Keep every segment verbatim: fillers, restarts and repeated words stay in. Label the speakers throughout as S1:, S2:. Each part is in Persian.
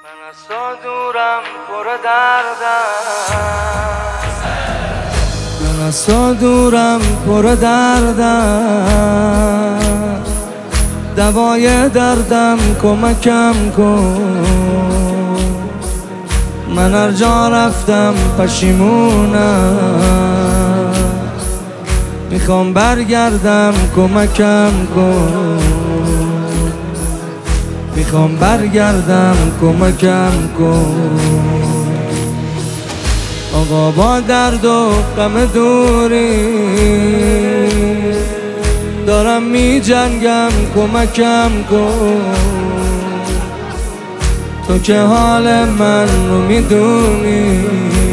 S1: من از تو دورم پر دردم، من از تو دورم پر دردم، دوای دردم کمکم کن. من هر جا رفتم پشیمونم، میخوام برگردم کمکم کن. میخوام برگردم کمکم کن. آقا با درد و غم دوری دارم می جنگم کمکم کن. تو که حال من رو میدونی،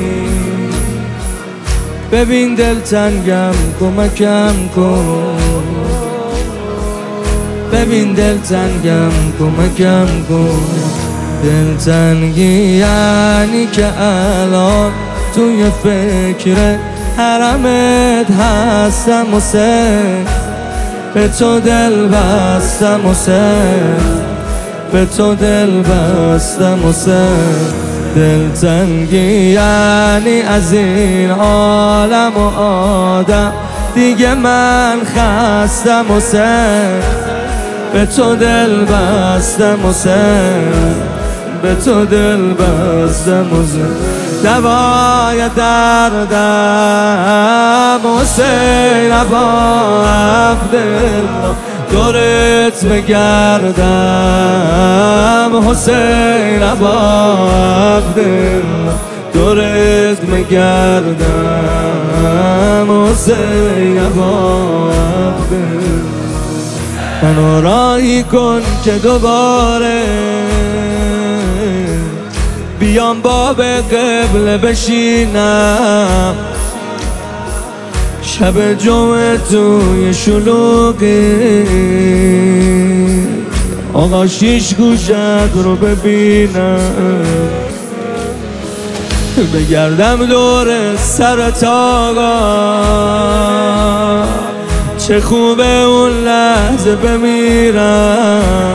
S1: ببین دلتنگم کمکم کن. ببین دلتنگم کمکم کن. دلتنگی یعنی که الان توی فکر حرمت هستم و سه به تو دل بستم و سه به تو دل بستم و سه. دلتنگی یعنی از این عالم و آدم دیگه من خستم و سه به تو دل بستم و سه به تو دل بستم و سه. دوای دردم حسین ابا عبدالله، دورت بگردم حسین ابا عبدالله، دورت بگردم حسین ابا عبدالله. منو راهی کن که دوباره بیام باب قبله بشینم، شب جمعه توی شلوغی آقا شیش گوشت رو ببینم. بگردم دور سرت آقا، چه خوبه اون لحظه بمیرم،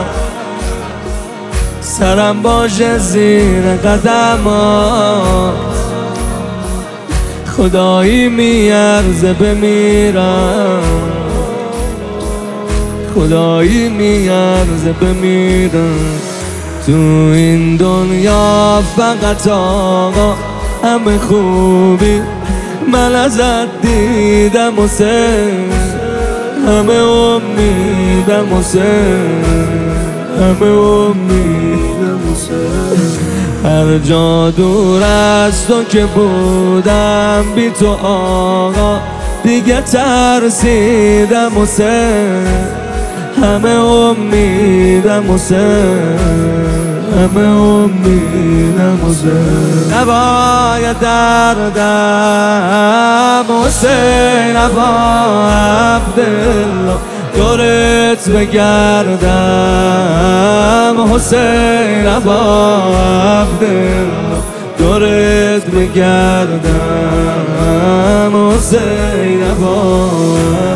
S1: سرم باشه زیر قدمات، خدایی میارزه بمیرم، خدایی میارزه بمیرم. تو این دنیا فقط آقا همه خوبی من ازت دیدم و سه همه امیدم و سه همه امیدم و سه. هر جا دور از تو که بودم بی تو آقا دیگه ترسیدم و سه همه امیدم و سه همه امیدم و سه. دوای دردم حسین ابا عبدالله، دورت بگردم حسین ابا عبدالله، دورت بگردم حسین ابا